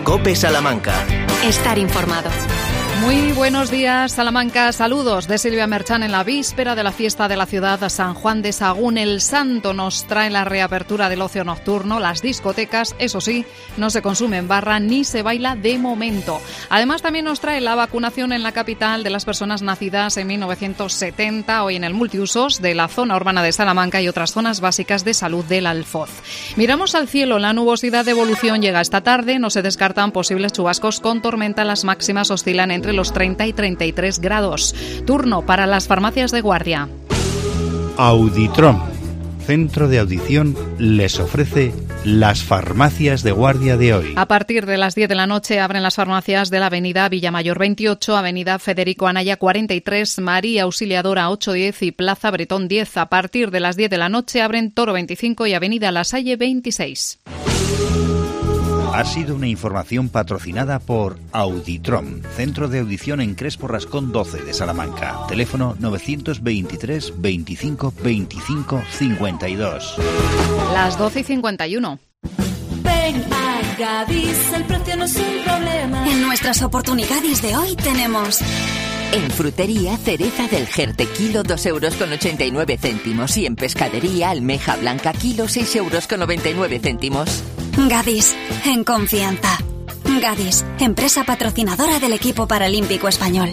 COPE Salamanca. Estar informado. Muy buenos días, Salamanca. Saludos de Silvia Merchán en la víspera de la fiesta de la ciudad San Juan de Sagún. El Santo nos trae la reapertura del ocio nocturno. Las discotecas, eso sí, no se consume en barra ni se baila de momento. Además, también nos trae la vacunación en la capital de las personas nacidas en 1970, hoy en el multiusos de la zona urbana de Salamanca y otras zonas básicas de salud del Alfoz. Miramos al cielo. La nubosidad de evolución llega esta tarde. No se descartan posibles chubascos con tormenta. Las máximas oscilan entre los 30 y 33 grados. Turno para las farmacias de guardia. Auditrom, centro de audición, les ofrece las farmacias de guardia de hoy. A partir de las 10 de la noche abren las farmacias de la avenida Villamayor 28, avenida Federico Anaya 43, María Auxiliadora 810 y Plaza Bretón 10. A partir de las 10 de la noche abren Toro 25 y avenida La Salle 26. Ha sido una información patrocinada por Auditrom, centro de audición en Crespo Rascón 12 de Salamanca. Teléfono 923 25 25 52. Las 12:51. Ven a Gadis, el precio no es un problema. En nuestras oportunidades de hoy tenemos... En frutería, cereza del Jerte, kilo 2,89 € y en pescadería, almeja blanca, kilo 6,99 €. Gadis, en confianza. Gadis, empresa patrocinadora del equipo paralímpico español.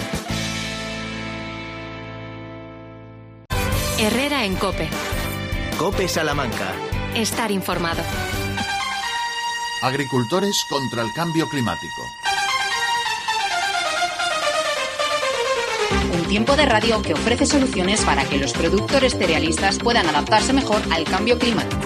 Herrera en COPE. COPE Salamanca. Estar informado. Agricultores contra el cambio climático. Un tiempo de radio que ofrece soluciones para que los productores cerealistas puedan adaptarse mejor al cambio climático.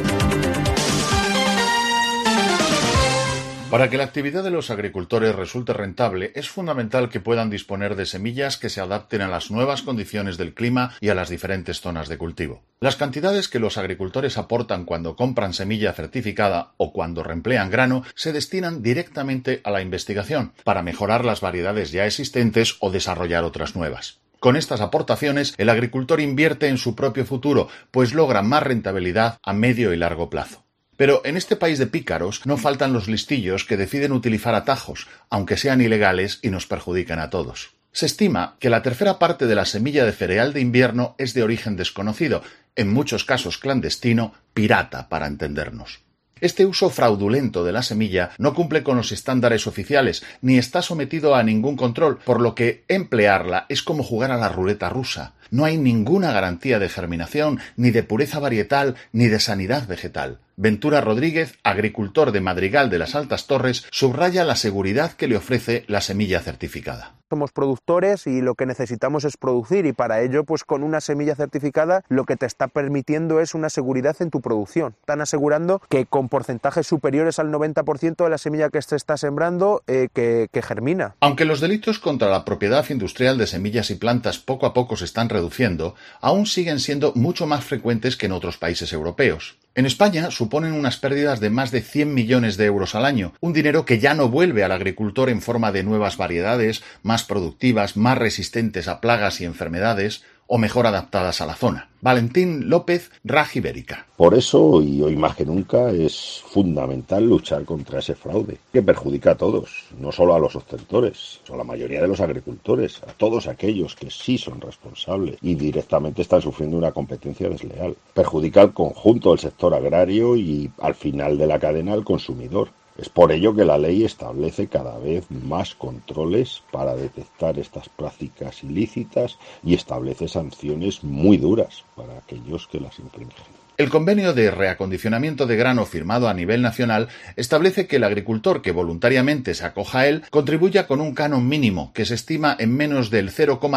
Para que la actividad de los agricultores resulte rentable, es fundamental que puedan disponer de semillas que se adapten a las nuevas condiciones del clima y a las diferentes zonas de cultivo. Las cantidades que los agricultores aportan cuando compran semilla certificada o cuando reemplean grano se destinan directamente a la investigación, para mejorar las variedades ya existentes o desarrollar otras nuevas. Con estas aportaciones, el agricultor invierte en su propio futuro, pues logra más rentabilidad a medio y largo plazo. Pero en este país de pícaros no faltan los listillos que deciden utilizar atajos, aunque sean ilegales y nos perjudican a todos. Se estima que la tercera parte de la semilla de cereal de invierno es de origen desconocido, en muchos casos clandestino, pirata para entendernos. Este uso fraudulento de la semilla no cumple con los estándares oficiales ni está sometido a ningún control, por lo que emplearla es como jugar a la ruleta rusa. No hay ninguna garantía de germinación, ni de pureza varietal, ni de sanidad vegetal. Ventura Rodríguez, agricultor de Madrigal de las Altas Torres, subraya la seguridad que le ofrece la semilla certificada. Somos productores y lo que necesitamos es producir, y para ello, pues con una semilla certificada lo que te está permitiendo es una seguridad en tu producción. Están asegurando que con porcentajes superiores al 90% de la semilla que se está sembrando que germina. Aunque los delitos contra la propiedad industrial de semillas y plantas poco a poco se están reduciendo, aún siguen siendo mucho más frecuentes que en otros países europeos. En España suponen unas pérdidas de más de 100 millones de euros al año, un dinero que ya no vuelve al agricultor en forma de nuevas variedades, más productivas, más resistentes a plagas y enfermedades, o mejor adaptadas a la zona. Valentín López, RAJ Ibérica. Por eso, y hoy más que nunca, es fundamental luchar contra ese fraude, que perjudica a todos, no solo a los ostentores, a la mayoría de los agricultores, a todos aquellos que sí son responsables y directamente están sufriendo una competencia desleal. Perjudica al conjunto del sector agrario y, al final de la cadena, al consumidor. Es por ello que la ley establece cada vez más controles para detectar estas prácticas ilícitas y establece sanciones muy duras para aquellos que las infringen. El convenio de reacondicionamiento de grano firmado a nivel nacional establece que el agricultor que voluntariamente se acoja a él contribuya con un canon mínimo que se estima en menos del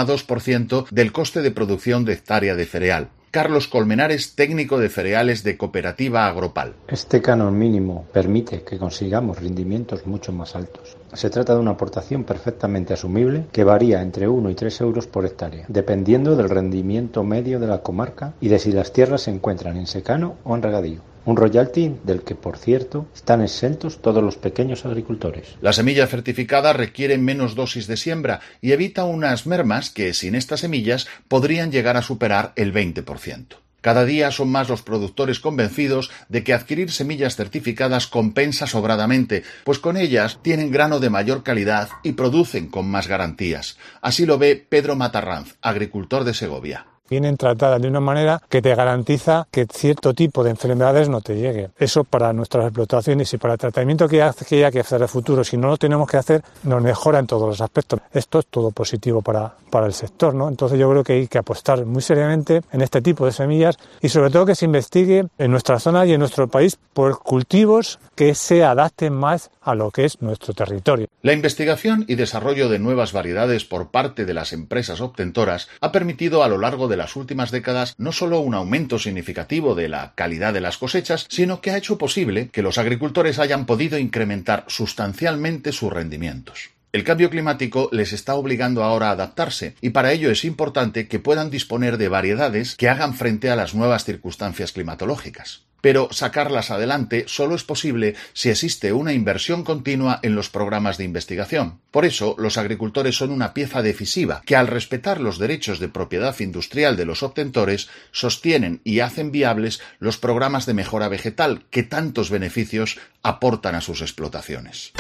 0,2% del coste de producción de hectárea de cereal. Carlos Colmenares, técnico de cereales de Cooperativa Agropal. Este canon mínimo permite que consigamos rendimientos mucho más altos. Se trata de una aportación perfectamente asumible que varía entre 1 y 3 euros por hectárea, dependiendo del rendimiento medio de la comarca y de si las tierras se encuentran en secano o en regadío. Un royalty del que, por cierto, están exentos todos los pequeños agricultores. La semilla certificada requiere menos dosis de siembra y evita unas mermas que, sin estas semillas, podrían llegar a superar el 20%. Cada día son más los productores convencidos de que adquirir semillas certificadas compensa sobradamente, pues con ellas tienen grano de mayor calidad y producen con más garantías. Así lo ve Pedro Matarranz, agricultor de Segovia. Vienen tratadas de una manera que te garantiza que cierto tipo de enfermedades no te llegue. Eso para nuestras explotaciones y para el tratamiento que hay que hacer en el futuro, si no lo tenemos que hacer, nos mejora en todos los aspectos. Esto es todo positivo para el sector, ¿no? Entonces yo creo que hay que apostar muy seriamente en este tipo de semillas y sobre todo que se investigue en nuestra zona y en nuestro país por cultivos que se adapten más a lo que es nuestro territorio. La investigación y desarrollo de nuevas variedades por parte de las empresas obtentoras ha permitido a lo largo de las últimas décadas no solo un aumento significativo de la calidad de las cosechas, sino que ha hecho posible que los agricultores hayan podido incrementar sustancialmente sus rendimientos. El cambio climático les está obligando ahora a adaptarse y para ello es importante que puedan disponer de variedades que hagan frente a las nuevas circunstancias climatológicas. Pero sacarlas adelante solo es posible si existe una inversión continua en los programas de investigación. Por eso, los agricultores son una pieza decisiva que, al respetar los derechos de propiedad industrial de los obtentores, sostienen y hacen viables los programas de mejora vegetal que tantos beneficios aportan a sus explotaciones.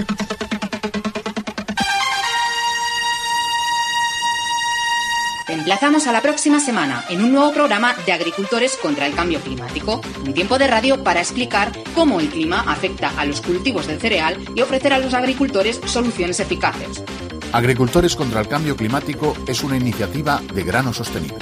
Te emplazamos a la próxima semana en un nuevo programa de Agricultores contra el Cambio Climático, un tiempo de radio para explicar cómo el clima afecta a los cultivos del cereal y ofrecer a los agricultores soluciones eficaces. Agricultores contra el Cambio Climático es una iniciativa de Grano Sostenible.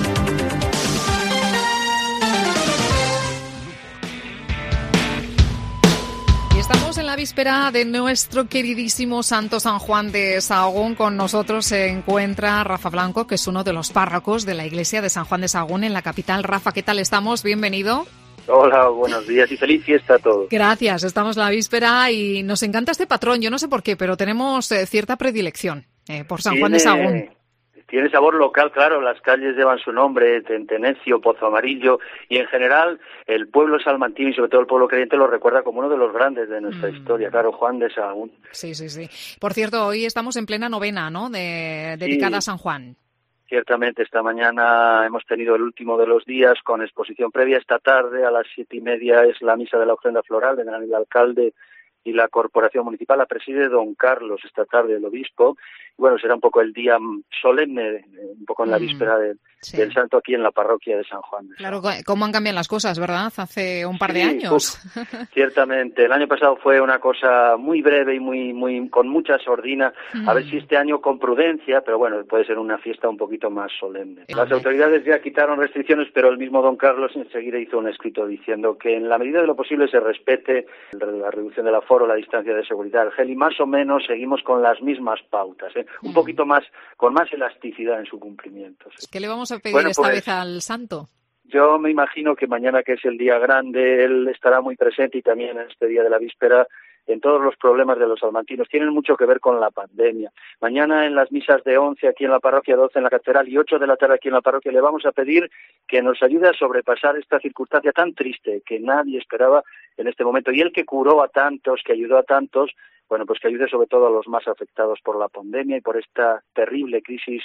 Estamos en la víspera de nuestro queridísimo Santo San Juan de Sahagún. Con nosotros se encuentra Rafa Blanco, que es uno de los párrocos de la iglesia de San Juan de Sahagún en la capital. Rafa, ¿qué tal estamos? Bienvenido. Hola, buenos días y feliz fiesta a todos. Gracias, estamos en la víspera y nos encanta este patrón. Yo no sé por qué, pero tenemos cierta predilección por San Juan de Sahagún. Tiene sabor local, claro, las calles llevan su nombre, Tentenecio, Pozo Amarillo, y en general el pueblo salmantino y sobre todo el pueblo creyente lo recuerda como uno de los grandes de nuestra historia, claro, Juan de Sahagún. Sí. Por cierto, hoy estamos en plena novena, ¿no?, dedicada a San Juan. Ciertamente, esta mañana hemos tenido el último de los días con exposición previa. Esta tarde a las 7:30 es la misa de la ofrenda floral en el alcalde y la corporación municipal. La preside don Carlos esta tarde, el obispo. Bueno, será un poco el día solemne, un poco en la víspera del santo aquí en la parroquia de San Juan. Claro, cómo han cambiado las cosas, ¿verdad? Hace un par de años. Ciertamente. El año pasado fue una cosa muy breve y muy con mucha sordina. A ver si este año con prudencia, pero bueno, puede ser una fiesta un poquito más solemne. Las autoridades ya quitaron restricciones, pero el mismo don Carlos enseguida hizo un escrito diciendo que en la medida de lo posible se respete la reducción del aforo, la distancia de seguridad, el gel, y más o menos seguimos con las mismas pautas, un poquito más, con más elasticidad en su cumplimiento. ¿Qué le vamos a pedir esta vez al santo? Yo me imagino que mañana, que es el día grande, él estará muy presente, y también en este día de la víspera, en todos los problemas de los salmantinos. Tienen mucho que ver con la pandemia. Mañana en las misas de 11 aquí en la parroquia, 12 en la catedral y 8 de la tarde aquí en la parroquia, le vamos a pedir que nos ayude a sobrepasar esta circunstancia tan triste que nadie esperaba en este momento. Y él, que curó a tantos, que ayudó a tantos, bueno, pues que ayude sobre todo a los más afectados por la pandemia y por esta terrible crisis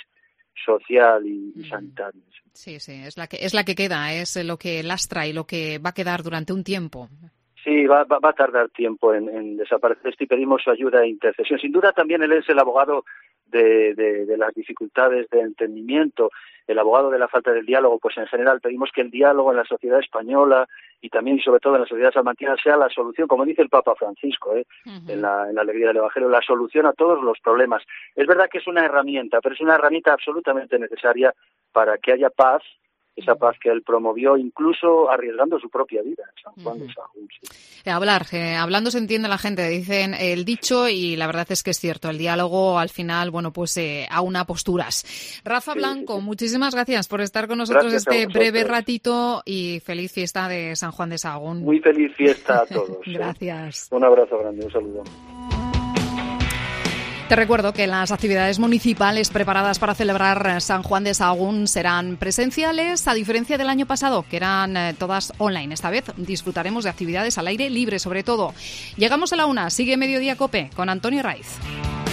social y sanitaria. Sí, es la que queda, es lo que lastra y lo que va a quedar durante un tiempo. Sí, va a tardar tiempo en desaparecer esto, y pedimos su ayuda e intercesión. Sin duda también él es el abogado de las dificultades de entendimiento, el abogado de la falta del diálogo. Pues en general pedimos que el diálogo en la sociedad española y también y sobre todo en la sociedad salmantina sea la solución, como dice el Papa Francisco, en la alegría del Evangelio, la solución a todos los problemas. Es verdad que es una herramienta, pero es una herramienta absolutamente necesaria para que haya paz, esa paz que él promovió, incluso arriesgando su propia vida, San Juan de Sahagún. Hablando se entiende la gente, dicen el dicho, y la verdad es que es cierto, el diálogo al final, bueno, pues aúna posturas. Rafa Blanco, muchísimas gracias por estar con nosotros este breve ratito, y feliz fiesta de San Juan de Sahagún. Muy feliz fiesta a todos. Gracias. Un abrazo grande, un saludo. Te recuerdo que las actividades municipales preparadas para celebrar San Juan de Sahagún serán presenciales, a diferencia del año pasado, que eran todas online. Esta vez disfrutaremos de actividades al aire libre, sobre todo. Llegamos a la 1, sigue Mediodía Cope con Antonio Raiz.